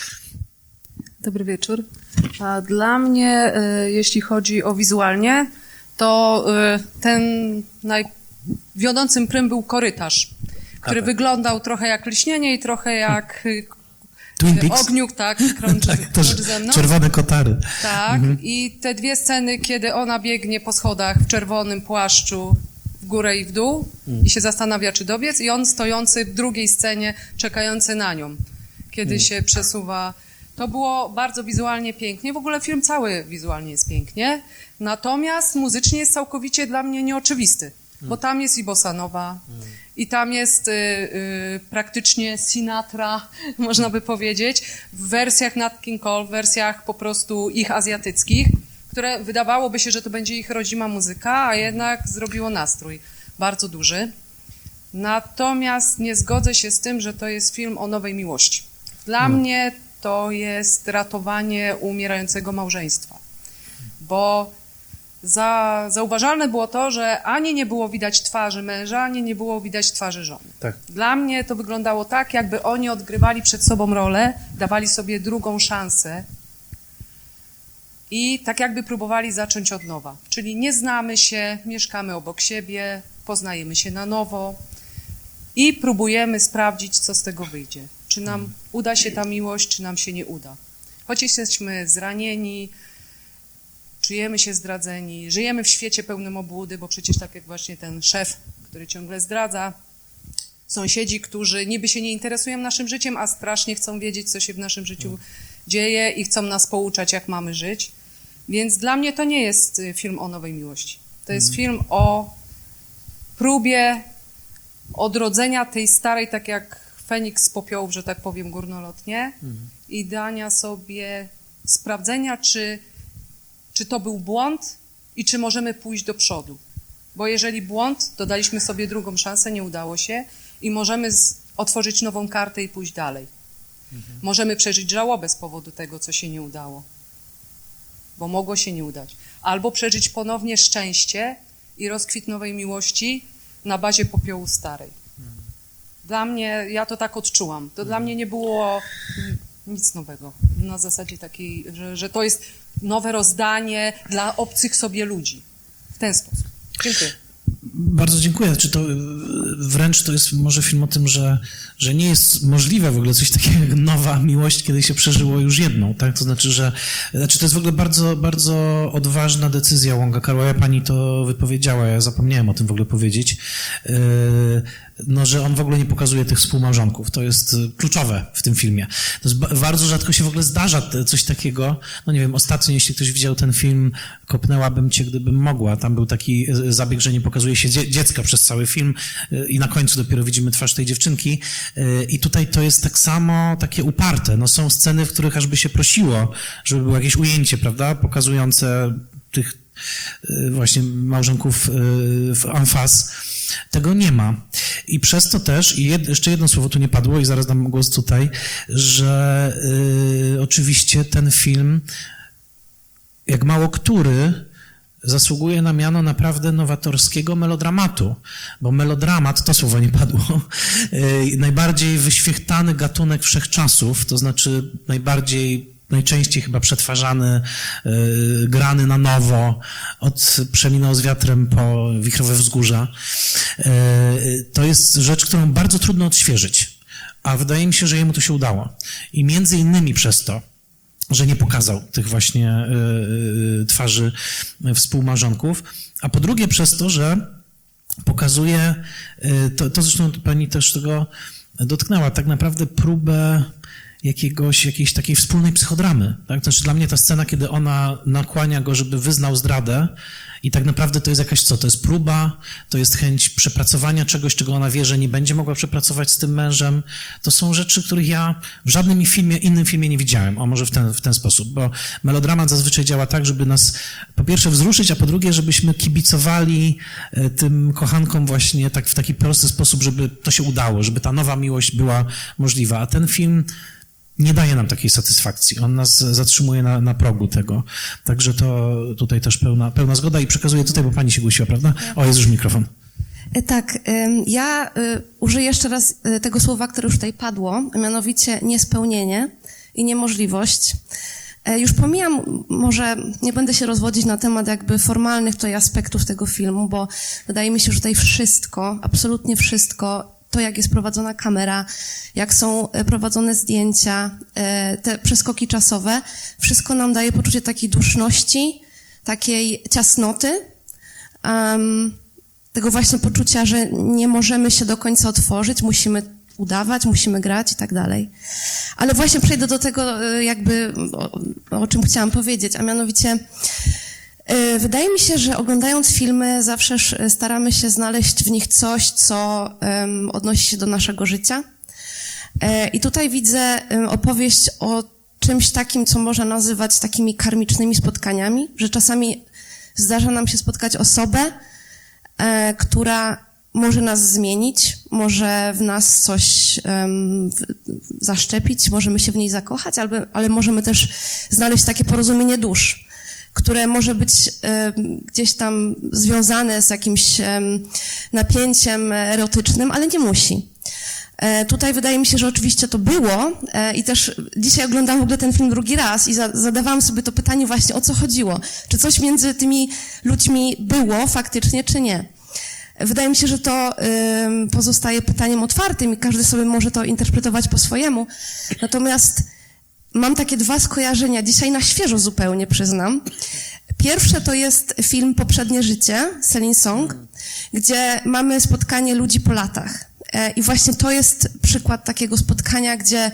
Dobry wieczór. A dla mnie, y, jeśli chodzi o wizualnie, to y, ten najwiodącym prym był korytarz, który tak. wyglądał trochę jak lśnienie i trochę jak y, Twin Peaks? ogniuk, tak, krąży, Tak, też krąży ze mną. czerwone kotary. Tak, Mhm. i te dwie sceny, kiedy ona biegnie po schodach w czerwonym płaszczu w górę i w dół Mm. i się zastanawia, czy dobiec, i on stojący w drugiej scenie, czekający na nią, kiedy Mm. się przesuwa. To było bardzo wizualnie pięknie. W ogóle film cały wizualnie jest pięknie, natomiast muzycznie jest całkowicie dla mnie nieoczywisty, bo tam jest i bossa nova, i tam jest y, y, praktycznie Sinatra, można by powiedzieć, w wersjach Nat King Cole, w wersjach po prostu ich azjatyckich, które wydawałoby się, że to będzie ich rodzima muzyka, a jednak zrobiło nastrój bardzo duży. Natomiast nie zgodzę się z tym, że to jest film o nowej miłości. Dla No. mnie to jest ratowanie umierającego małżeństwa, bo za, zauważalne było to, że ani nie było widać twarzy męża, ani nie było widać twarzy żony. Tak. Dla mnie to wyglądało tak, jakby oni odgrywali przed sobą rolę, dawali sobie drugą szansę i tak jakby próbowali zacząć od nowa. Czyli nie znamy się, mieszkamy obok siebie, poznajemy się na nowo i próbujemy sprawdzić, co z tego wyjdzie. Czy nam uda się ta miłość, czy nam się nie uda. Choć jesteśmy zranieni, czujemy się zdradzeni, żyjemy w świecie pełnym obłudy, bo przecież tak jak właśnie ten szef, który ciągle zdradza, sąsiedzi, którzy niby się nie interesują naszym życiem, a strasznie chcą wiedzieć, co się w naszym życiu dzieje i chcą nas pouczać, jak mamy żyć. Więc dla mnie to nie jest film o nowej miłości. To jest film o próbie odrodzenia tej starej, tak jak Feniks z popiołów, że tak powiem górnolotnie mhm. i dania sobie sprawdzenia, czy, czy to był błąd i czy możemy pójść do przodu. Bo jeżeli błąd, to daliśmy sobie drugą szansę, nie udało się i możemy z, otworzyć nową kartę i pójść dalej. Mhm. Możemy przeżyć żałobę z powodu tego, co się nie udało, bo mogło się nie udać. Albo przeżyć ponownie szczęście i rozkwit nowej miłości na bazie popiołu starej. Mhm. Dla mnie, ja to tak odczułam. To mhm. dla mnie nie było nic nowego. Na zasadzie takiej, że, że to jest nowe rozdanie dla obcych sobie ludzi. W ten sposób. Dziękuję. Bardzo dziękuję. Czy to wręcz to jest może film o tym, że, że nie jest możliwe w ogóle coś takiego jak nowa miłość, kiedy się przeżyło już jedną, tak? To znaczy, że znaczy to jest w ogóle bardzo, bardzo odważna decyzja Wonga Kar-wai'a. Pani to wypowiedziała, ja zapomniałem o tym w ogóle powiedzieć. No, że on w ogóle nie pokazuje tych współmałżonków. To jest kluczowe w tym filmie. To jest bardzo rzadko się w ogóle zdarza coś takiego. No nie wiem, ostatnio, jeśli ktoś widział ten film Kopnęłabym cię, gdybym mogła. Tam był taki zabieg, że nie pokazuje się dzie- dziecka przez cały film i na końcu dopiero widzimy twarz tej dziewczynki. I tutaj to jest tak samo takie uparte. No są sceny, w których aż by się prosiło, żeby było jakieś ujęcie, prawda, pokazujące tych właśnie małżonków w emfas. Tego nie ma. I przez to też, i jed, jeszcze jedno słowo tu nie padło i zaraz dam głos tutaj, że y, oczywiście ten film, jak mało który, zasługuje na miano naprawdę nowatorskiego melodramatu, bo melodramat, to słowo nie padło, y, najbardziej wyświechtany gatunek wszechczasów, to znaczy najbardziej najczęściej chyba przetwarzany, yy, grany na nowo, od Przeminął z wiatrem po Wichrowe wzgórza. Yy, to jest rzecz, którą bardzo trudno odświeżyć, a wydaje mi się, że jemu to się udało. I między innymi przez to, że nie pokazał tych właśnie yy, twarzy współmałżonków, a po drugie przez to, że pokazuje, yy, to, to zresztą pani też tego dotknęła, tak naprawdę próbę jakiegoś, jakiejś takiej wspólnej psychodramy. Tak? Znaczy dla mnie ta scena, kiedy ona nakłania go, żeby wyznał zdradę i tak naprawdę to jest jakaś co? To jest próba, to jest chęć przepracowania czegoś, czego ona wie, że nie będzie mogła przepracować z tym mężem. To są rzeczy, których ja w żadnym filmie, innym filmie nie widziałem. O, może w ten, w ten sposób, bo melodramat zazwyczaj działa tak, żeby nas po pierwsze wzruszyć, a po drugie, żebyśmy kibicowali tym kochankom właśnie tak w taki prosty sposób, żeby to się udało, żeby ta nowa miłość była możliwa. A ten film nie daje nam takiej satysfakcji. On nas zatrzymuje na, na progu tego. Także to tutaj też pełna, pełna zgoda i przekazuję tutaj, bo pani się głosiła, prawda? O, jest już mikrofon. Tak, ja użyję jeszcze raz tego słowa, które już tutaj padło, a mianowicie niespełnienie i niemożliwość. Już pomijam, może nie będę się rozwodzić na temat jakby formalnych tutaj aspektów tego filmu, bo wydaje mi się, że tutaj wszystko, absolutnie wszystko, to jak jest prowadzona kamera, jak są prowadzone zdjęcia, te przeskoki czasowe, wszystko nam daje poczucie takiej duszności, takiej ciasnoty, um, tego właśnie poczucia, że nie możemy się do końca otworzyć, musimy udawać, musimy grać i tak dalej. Ale właśnie przejdę do tego jakby, o, o czym chciałam powiedzieć, a mianowicie wydaje mi się, że oglądając filmy zawsze staramy się znaleźć w nich coś, co um, odnosi się do naszego życia. E, I tutaj widzę um, opowieść o czymś takim, co można nazywać takimi karmicznymi spotkaniami, że czasami zdarza nam się spotkać osobę, e, która może nas zmienić, może w nas coś um, w, zaszczepić, możemy się w niej zakochać, ale, ale możemy też znaleźć takie porozumienie dusz, które może być e, gdzieś tam związane z jakimś e, napięciem erotycznym, ale nie musi. E, tutaj wydaje mi się, że oczywiście to było e, i też dzisiaj oglądam w ogóle ten film drugi raz i za, zadawałam sobie to pytanie właśnie, o co chodziło. Czy coś między tymi ludźmi było faktycznie, czy nie? Wydaje mi się, że to e, pozostaje pytaniem otwartym i każdy sobie może to interpretować po swojemu. Natomiast mam takie dwa skojarzenia, dzisiaj na świeżo zupełnie przyznam. Pierwsze to jest film Poprzednie życie, Celine Song, gdzie mamy spotkanie ludzi po latach. I właśnie to jest przykład takiego spotkania, gdzie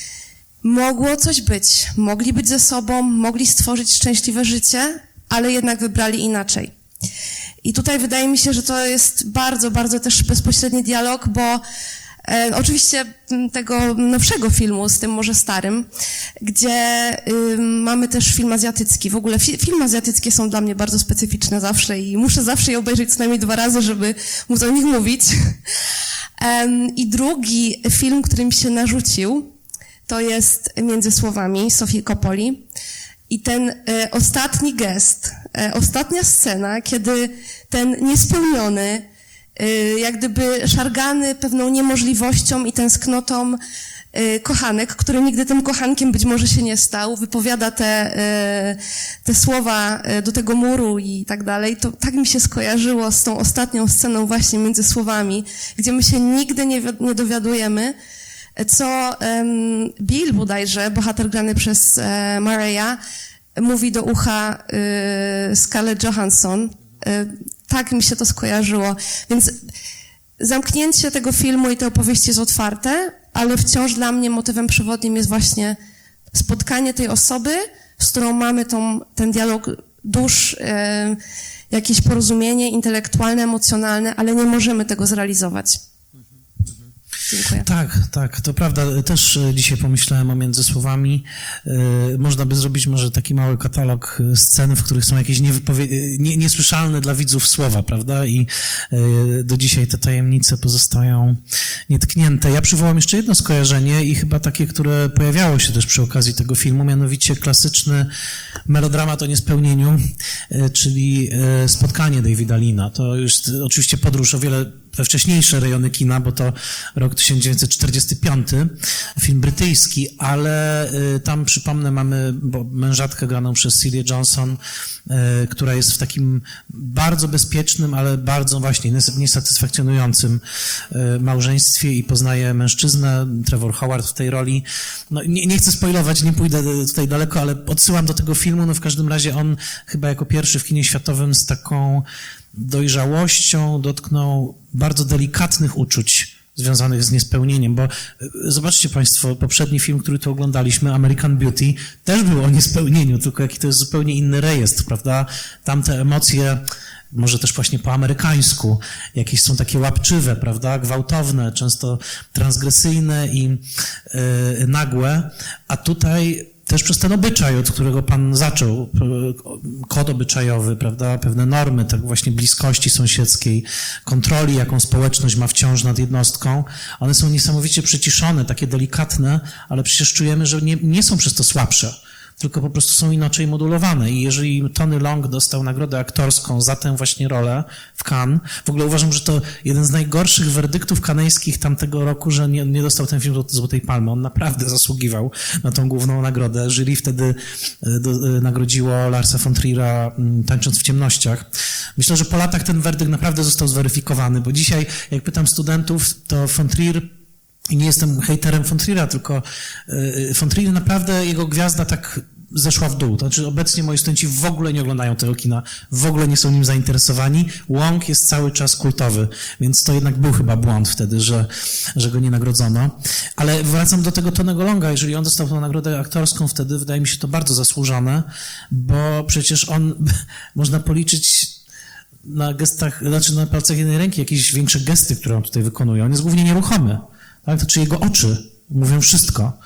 mogło coś być, mogli być ze sobą, mogli stworzyć szczęśliwe życie, ale jednak wybrali inaczej. I tutaj wydaje mi się, że to jest bardzo, bardzo też bezpośredni dialog, bo E, oczywiście m, tego nowszego filmu, z tym może starym, gdzie y, mamy też film azjatycki. W ogóle fi, filmy azjatyckie są dla mnie bardzo specyficzne zawsze i muszę zawsze je obejrzeć co najmniej dwa razy, żeby móc o nich mówić. Um, I drugi film, który mi się narzucił, to jest Między słowami Sofii Coppoli. I ten e, ostatni gest, e, ostatnia scena, kiedy ten niespełniony, e, jak gdyby szargany pewną niemożliwością i tęsknotą e, kochanek, który nigdy tym kochankiem być może się nie stał, wypowiada te, e, te słowa e, do tego muru i tak dalej, to tak mi się skojarzyło z tą ostatnią sceną właśnie Między słowami, gdzie my się nigdy nie, wi- nie dowiadujemy, co um, Bill bodajże, bohater grany przez e, Maria, mówi do ucha e, Scarlett Johansson. E, tak mi się to skojarzyło. Więc zamknięcie tego filmu i tej opowieści jest otwarte, ale wciąż dla mnie motywem przewodnim jest właśnie spotkanie tej osoby, z którą mamy tą, ten dialog dusz, e, jakieś porozumienie intelektualne, emocjonalne, ale nie możemy tego zrealizować. Dziękuję. Tak, tak, to prawda. Też e, dzisiaj pomyślałem o Między słowami. E, Można by zrobić może taki mały katalog e, scen, w których są jakieś niewypowie- e, nie, niesłyszalne dla widzów słowa, prawda? I e, do dzisiaj te tajemnice pozostają nietknięte. Ja przywołam jeszcze jedno skojarzenie i chyba takie, które pojawiało się też przy okazji tego filmu, mianowicie klasyczny melodramat o niespełnieniu, e, czyli e, Spotkanie Davida Lina. To jest oczywiście podróż o wiele we wcześniejsze rejony kina, bo to rok tysiąc dziewięćset czterdziesty piąty, film brytyjski, ale y, tam, przypomnę, mamy bo mężatkę graną przez Celia Johnson, y, która jest w takim bardzo bezpiecznym, ale bardzo właśnie nies- niesatysfakcjonującym y, małżeństwie i poznaje mężczyznę, Trevor Howard w tej roli. No, nie, nie chcę spoilować, nie pójdę tutaj daleko, ale odsyłam do tego filmu. No w każdym razie on chyba jako pierwszy w kinie światowym z taką dojrzałością dotknął bardzo delikatnych uczuć związanych z niespełnieniem, bo zobaczcie Państwo, poprzedni film, który tu oglądaliśmy, American Beauty, też był o niespełnieniu, tylko jaki to jest zupełnie inny rejestr, prawda? Tamte emocje, może też właśnie po amerykańsku, jakieś są takie łapczywe, prawda? Gwałtowne, często transgresyjne i yy, nagłe, a tutaj też przez ten obyczaj, od którego Pan zaczął, kod obyczajowy, prawda, pewne normy, tak właśnie bliskości sąsiedzkiej, kontroli, jaką społeczność ma wciąż nad jednostką, one są niesamowicie przyciszone, takie delikatne, ale przecież czujemy, że nie, nie są przez to słabsze, tylko po prostu są inaczej modulowane. I jeżeli Tony Long dostał nagrodę aktorską za tę właśnie rolę w Cannes, w ogóle uważam, że to jeden z najgorszych werdyktów kanejskich tamtego roku, że nie, nie dostał ten film Złotej Palmy. On naprawdę zasługiwał na tą główną nagrodę. Jury wtedy do, nagrodziło Larsa von Trier'a Tańcząc w ciemnościach. Myślę, że po latach ten werdykt naprawdę został zweryfikowany, bo dzisiaj, jak pytam studentów, to von Trier, i nie jestem hejterem von Trier'a, tylko y, von Trier naprawdę, jego gwiazda tak zeszła w dół. To znaczy obecnie moi studenci w ogóle nie oglądają tego kina, w ogóle nie są nim zainteresowani. Wong jest cały czas kultowy, więc to jednak był chyba błąd wtedy, że, że go nie nagrodzono. Ale wracam do tego Tonego Longa. Jeżeli on dostał tę nagrodę aktorską wtedy, wydaje mi się to bardzo zasłużone, bo przecież on, można policzyć na gestach, znaczy na palcach jednej ręki jakieś większe gesty, które on tutaj wykonuje. On jest głównie nieruchomy. Tak? To czy jego oczy mówią wszystko.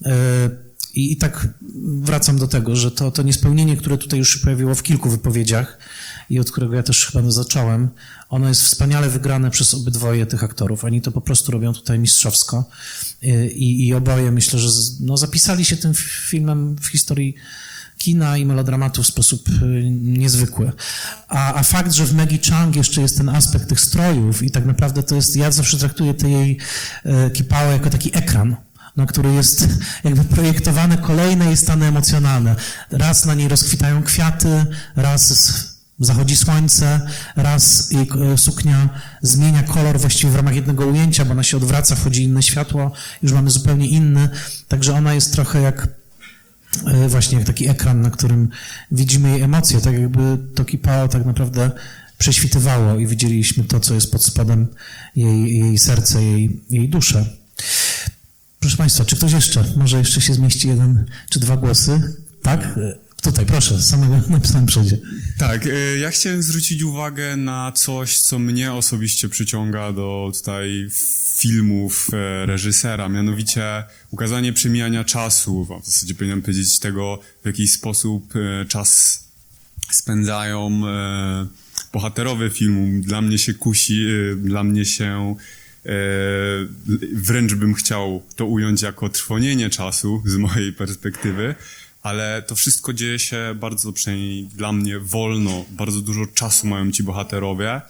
I, I tak wracam do tego, że to, to niespełnienie, które tutaj już się pojawiło w kilku wypowiedziach i od którego ja też chyba zacząłem, ono jest wspaniale wygrane przez obydwoje tych aktorów. Oni to po prostu robią tutaj mistrzowsko. I, i oboje myślę, że no, zapisali się tym filmem w historii kina i melodramatu w sposób niezwykły. A, a fakt, że w Maggie Cheung jeszcze jest ten aspekt tych strojów i tak naprawdę to jest, ja zawsze traktuję tę jej e, kipałę jako taki ekran, na który jest jakby projektowane kolejne jej stany emocjonalne. Raz na niej rozkwitają kwiaty, raz zachodzi słońce, raz jej suknia zmienia kolor właściwie w ramach jednego ujęcia, bo ona się odwraca, wchodzi inne światło, już mamy zupełnie inny, także ona jest trochę jak właśnie jak taki ekran, na którym widzimy jej emocje, tak jakby to kipao tak naprawdę prześwitywało i widzieliśmy to, co jest pod spodem jej, jej serce, jej, jej duszę. Proszę Państwa, czy ktoś jeszcze, może jeszcze się zmieści jeden czy dwa głosy? Tak? Ktoś Tutaj, proszę, z samego na samym przodzie. Tak, y, ja chciałem zwrócić uwagę na coś, co mnie osobiście przyciąga do tutaj filmów e, reżysera, mianowicie ukazanie przemijania czasu, w zasadzie powinienem powiedzieć tego, w jaki sposób e, czas spędzają e, bohaterowie filmu. Dla mnie się kusi, e, dla mnie się e, wręcz bym chciał to ująć jako trwonienie czasu z mojej perspektywy, ale to wszystko dzieje się bardzo, przynajmniej dla mnie, wolno. Bardzo dużo czasu mają ci bohaterowie,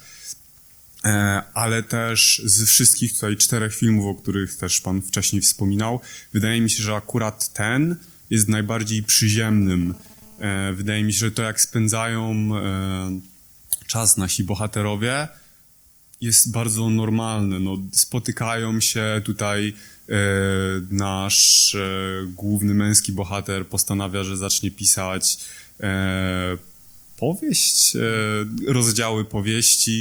e, ale też z wszystkich tutaj czterech filmów, o których też pan wcześniej wspominał, wydaje mi się, że akurat ten jest najbardziej przyziemnym. E, wydaje mi się, że to jak spędzają e, czas nasi bohaterowie jest bardzo normalne. No, spotykają się tutaj, e, nasz e, główny męski bohater postanawia, że zacznie pisać e, powieść, e, rozdziały powieści,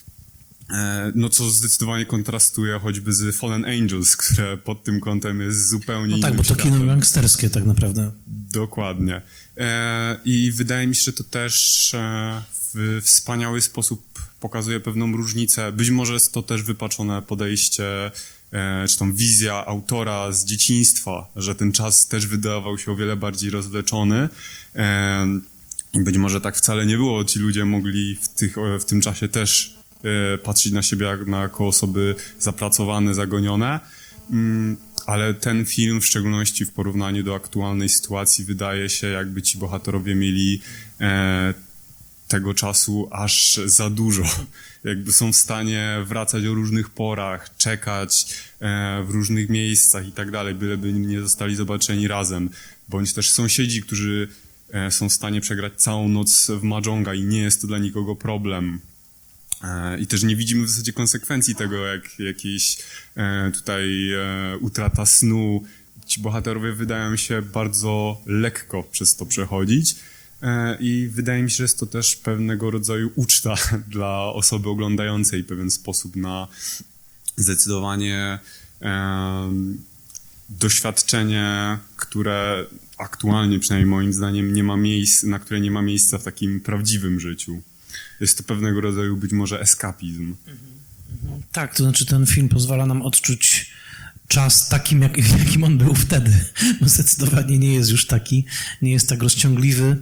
e, no co zdecydowanie kontrastuje choćby z Fallen Angels, które pod tym kątem jest zupełnie No tak, innym bo to światem. kino gangsterskie tak naprawdę. Dokładnie. E, I wydaje mi się, że to też e, w wspaniały sposób pokazuje pewną różnicę. Być może jest to też wypaczone podejście, e, czy tam wizja autora z dzieciństwa, że ten czas też wydawał się o wiele bardziej rozwleczony. E, I być może tak wcale nie było. Ci ludzie mogli w, tych, w tym czasie też e, patrzeć na siebie jak, na, jako osoby zapracowane, zagonione. Mm, ale ten film, w szczególności w porównaniu do aktualnej sytuacji, wydaje się, jakby ci bohaterowie mieli e, tego czasu aż za dużo. Jakby są w stanie wracać o różnych porach, czekać e, w różnych miejscach i tak dalej, byleby nie zostali zobaczeni razem. Bądź też sąsiedzi, którzy e, są w stanie przegrać całą noc w Mahjonga i nie jest to dla nikogo problem. E, I też nie widzimy w zasadzie konsekwencji tego, jak jakiś e, tutaj e, utrata snu. Ci bohaterowie wydają się bardzo lekko przez to przechodzić. I wydaje mi się, że jest to też pewnego rodzaju uczta dla osoby oglądającej, pewien sposób na zdecydowanie e, doświadczenie, które aktualnie, przynajmniej moim zdaniem, nie ma miejsc, na które nie ma miejsca w takim prawdziwym życiu. Jest to pewnego rodzaju być może eskapizm. Tak, to znaczy ten film pozwala nam odczuć czas takim, jak, jakim on był wtedy. No zdecydowanie nie jest już taki, nie jest tak rozciągliwy.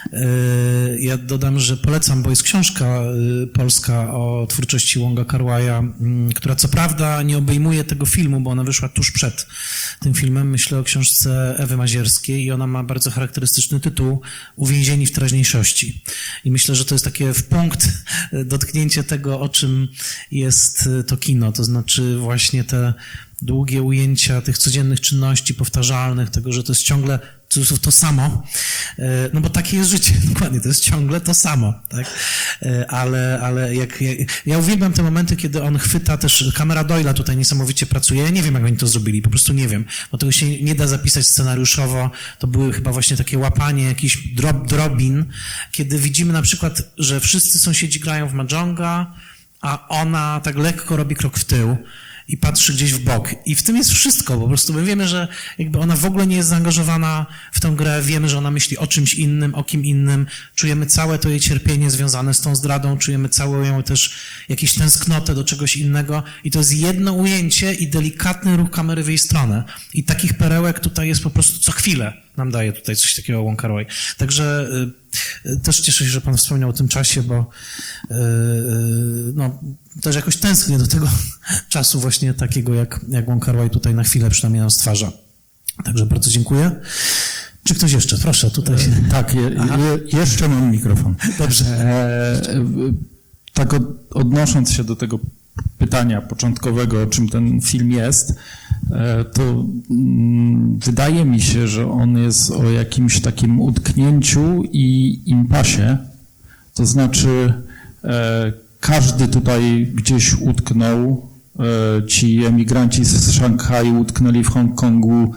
Ja dodam, że polecam, bo jest książka polska o twórczości Wonga Kar-wai'a, która co prawda nie obejmuje tego filmu, bo ona wyszła tuż przed tym filmem. Myślę o książce Ewy Mazierskiej i ona ma bardzo charakterystyczny tytuł Uwięzieni w teraźniejszości. I myślę, że to jest takie w punkt dotknięcie tego, o czym jest to kino, to znaczy właśnie te długie ujęcia tych codziennych czynności powtarzalnych, tego, że to jest ciągle to samo, no bo takie jest życie, dokładnie, to jest ciągle to samo, tak, ale, ale jak, jak ja uwielbiam te momenty, kiedy on chwyta też, kamera Doyle'a tutaj niesamowicie pracuje, ja nie wiem, jak oni to zrobili, po prostu nie wiem, bo tego się nie da zapisać scenariuszowo, to były chyba właśnie takie łapanie jakichś drob, drobin, kiedy widzimy na przykład, że wszyscy sąsiedzi grają w Mahjonga, a ona tak lekko robi krok w tył i patrzy gdzieś w bok. I w tym jest wszystko, po prostu my wiemy, że jakby ona w ogóle nie jest zaangażowana w tę grę, wiemy, że ona myśli o czymś innym, o kim innym, czujemy całe to jej cierpienie związane z tą zdradą, czujemy całą ją też jakąś tęsknotę do czegoś innego i to jest jedno ujęcie i delikatny ruch kamery w jej stronę. I takich perełek tutaj jest po prostu co chwilę nam daje tutaj coś takiego Wong Kar-wai. Także y, y, też cieszę się, że pan wspomniał o tym czasie, bo y, y, no, też jakoś tęsknię do tego czasu właśnie takiego, jak, jak Wong Kar-wai tutaj na chwilę przynajmniej nam stwarza. Także bardzo dziękuję. Czy ktoś jeszcze? Proszę, tutaj się... Tak, je, je, jeszcze mam mikrofon. Dobrze. E, tak od, odnosząc się do tego pytania początkowego, o czym ten film jest, e, to mm, wydaje mi się, że on jest o jakimś takim utknięciu i impasie. To znaczy e, każdy tutaj gdzieś utknął, e, ci emigranci z Szanghaju utknęli w Hongkongu,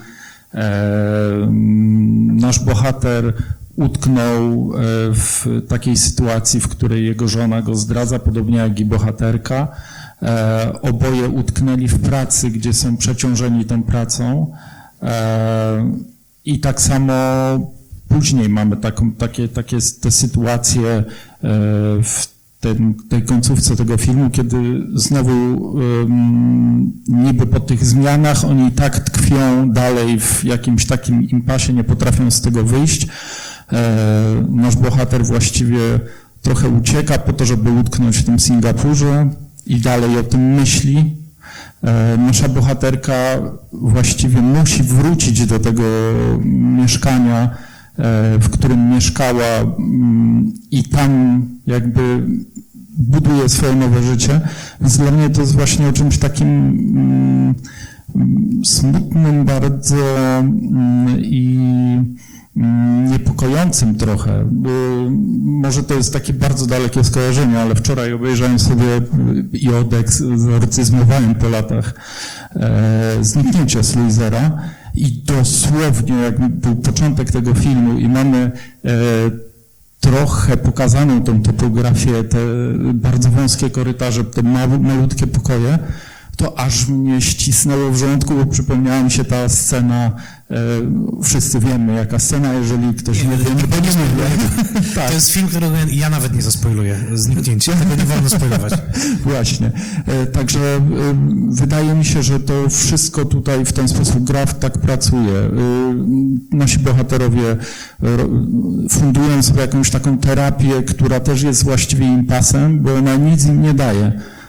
e, nasz bohater utknął w takiej sytuacji, w której jego żona go zdradza, podobnie jak i bohaterka. E, oboje utknęli w pracy, gdzie są przeciążeni tą pracą. E, I tak samo później mamy taką, takie, takie te sytuacje e, w ten, tej końcówce tego filmu, kiedy znowu um, niby po tych zmianach oni tak tkwią dalej w jakimś takim impasie, nie potrafią z tego wyjść. E, nasz bohater właściwie trochę ucieka po to, żeby utknąć w tym Singapurze i dalej o tym myśli. E, nasza bohaterka właściwie musi wrócić do tego mieszkania, e, w którym mieszkała mm, i tam jakby buduje swoje nowe życie. Więc dla mnie to jest właśnie o czymś takim mm, smutnym bardzo mm, i niepokojącym trochę. Może to jest takie bardzo dalekie skojarzenie, ale wczoraj obejrzałem sobie i odegzorcyzmowałem po latach e, Zniknięcie Sluizera i dosłownie jak był początek tego filmu i mamy e, trochę pokazaną tą topografię, te bardzo wąskie korytarze, te malutkie pokoje, to aż mnie ścisnęło w żołądku, bo przypomniała mi się ta scena, e, wszyscy wiemy jaka scena, jeżeli ktoś nie, nie wie, nie będzie mówił. Tak. To jest film, którego ja nawet nie zaspoiluję, Zniknięcie, tego nie wolno spoilować. Właśnie, e, także e, wydaje mi się, że to wszystko tutaj w ten sposób gra, tak pracuje. E, nasi bohaterowie e, fundują sobie jakąś taką terapię, która też jest właściwie impasem, bo ona nic im nie daje.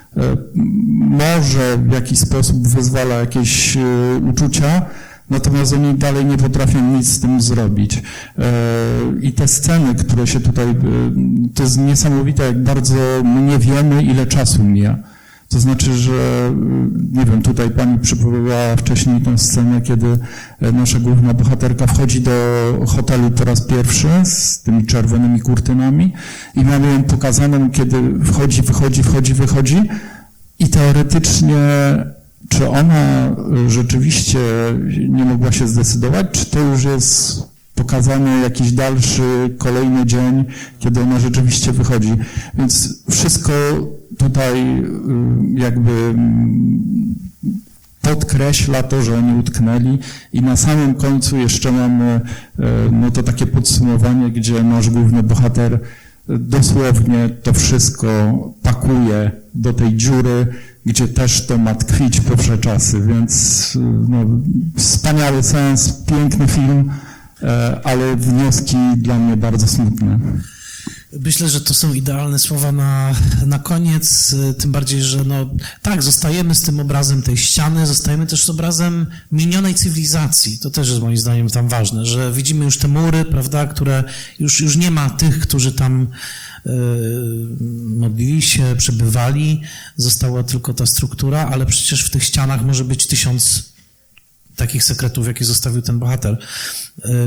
Może w jakiś sposób wyzwala jakieś uczucia, natomiast oni dalej nie potrafią nic z tym zrobić. I te sceny, które się tutaj, to jest niesamowite, jak bardzo my nie wiemy, ile czasu mija. To znaczy, że nie wiem, tutaj pani przywoływała wcześniej tę scenę, kiedy nasza główna bohaterka wchodzi do hotelu po raz pierwszy z tymi czerwonymi kurtynami i mamy ją pokazaną, kiedy wchodzi, wychodzi, wchodzi, wychodzi i teoretycznie czy ona rzeczywiście nie mogła się zdecydować, czy to już jest pokazany jakiś dalszy, kolejny dzień, kiedy ona rzeczywiście wychodzi. Więc wszystko tutaj jakby podkreśla to, że oni utknęli i na samym końcu jeszcze mamy no to takie podsumowanie, gdzie nasz główny bohater dosłownie to wszystko pakuje do tej dziury, gdzie też to ma tkwić po wsze czasy, więc no, wspaniały sens, piękny film, ale wnioski dla mnie bardzo smutne. Myślę, że to są idealne słowa na, na koniec, tym bardziej, że no tak, zostajemy z tym obrazem tej ściany, zostajemy też z obrazem minionej cywilizacji. To też jest moim zdaniem tam ważne, że widzimy już te mury, prawda, które już, już nie ma tych, którzy tam yy, modlili się, przebywali, została tylko ta struktura, ale przecież w tych ścianach może być tysiąc takich sekretów, jakie zostawił ten bohater. Yy,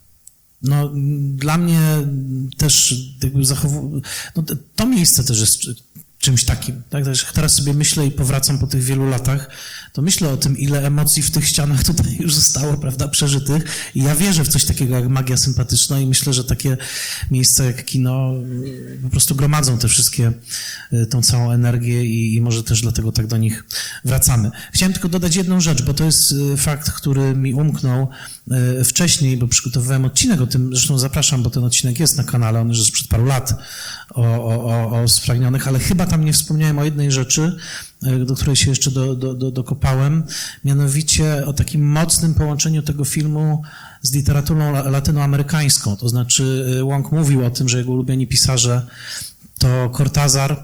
No, dla mnie też jakby zachowu... no, to miejsce też jest czymś takim. Tak? Teraz sobie myślę i powracam po tych wielu latach, to myślę o tym, ile emocji w tych ścianach tutaj już zostało, prawda, przeżytych. I ja wierzę w coś takiego jak magia sympatyczna i myślę, że takie miejsca jak kino po prostu gromadzą te wszystkie, tą całą energię i, i może też dlatego tak do nich wracamy. Chciałem tylko dodać jedną rzecz, bo to jest fakt, który mi umknął wcześniej, bo przygotowywałem odcinek o tym, zresztą zapraszam, bo ten odcinek jest na kanale, on już jest sprzed paru lat o, o, o Spragnionych, ale chyba tam nie wspomniałem o jednej rzeczy, do której się jeszcze do, do, do, dokopałem, mianowicie o takim mocnym połączeniu tego filmu z literaturą latynoamerykańską. To znaczy Wong mówił o tym, że jego ulubieni pisarze to Cortázar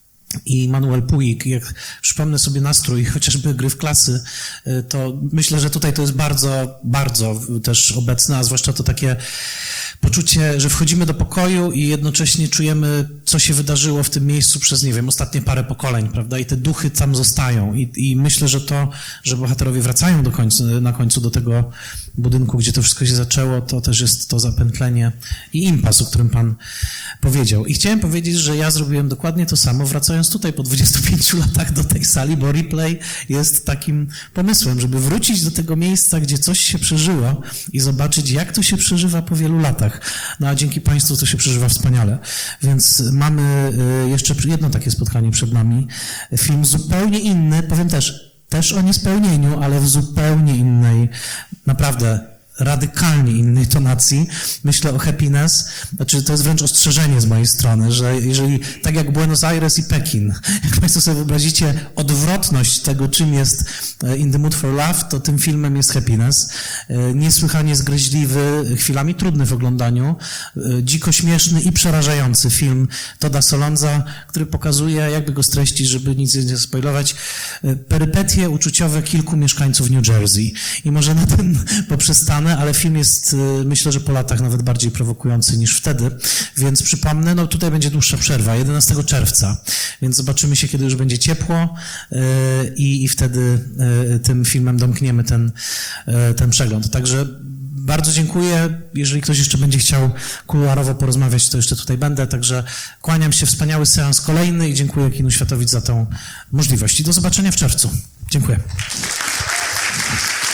i Manuel Puig. Jak przypomnę sobie nastrój chociażby Gry w klasy, to myślę, że tutaj to jest bardzo, bardzo też obecne, a zwłaszcza to takie poczucie, że wchodzimy do pokoju i jednocześnie czujemy, co się wydarzyło w tym miejscu przez, nie wiem, ostatnie parę pokoleń, prawda? I te duchy tam zostają. I, i myślę, że to, że bohaterowie wracają do końcu, na końcu do tego budynku, gdzie to wszystko się zaczęło, to też jest to zapętlenie i impas, o którym pan powiedział. I chciałem powiedzieć, że ja zrobiłem dokładnie to samo, wracając tutaj po dwudziestu pięciu latach do tej sali, bo replay jest takim pomysłem, żeby wrócić do tego miejsca, gdzie coś się przeżyło i zobaczyć, jak to się przeżywa po wielu latach. No a dzięki państwu to się przeżywa wspaniale. Więc mamy jeszcze jedno takie spotkanie przed nami. Film zupełnie inny, powiem też, też o niespełnieniu, ale w zupełnie innej, naprawdę radykalnie innej tonacji. Myślę o Happiness, znaczy to jest wręcz ostrzeżenie z mojej strony, że jeżeli, tak jak Buenos Aires i Pekin, jak Państwo sobie wyobrazicie odwrotność tego, czym jest In the Mood for Love, to tym filmem jest Happiness. Niesłychanie zgryźliwy, chwilami trudny w oglądaniu, dziko śmieszny i przerażający film Toda Solondza, który pokazuje, jakby go streścić, żeby nic nie spoilować, perypetie uczuciowe kilku mieszkańców New Jersey. I może na tym poprzestanę, ale film jest, myślę, że po latach nawet bardziej prowokujący niż wtedy, więc przypomnę, no tutaj będzie dłuższa przerwa, jedenastego czerwca, więc zobaczymy się, kiedy już będzie ciepło i, i wtedy tym filmem domkniemy ten, ten przegląd. Także bardzo dziękuję. Jeżeli ktoś jeszcze będzie chciał kuluarowo porozmawiać, to jeszcze tutaj będę. Także kłaniam się. Wspaniały seans kolejny i dziękuję Kinu Światowicz za tą możliwość. I do zobaczenia w czerwcu. Dziękuję.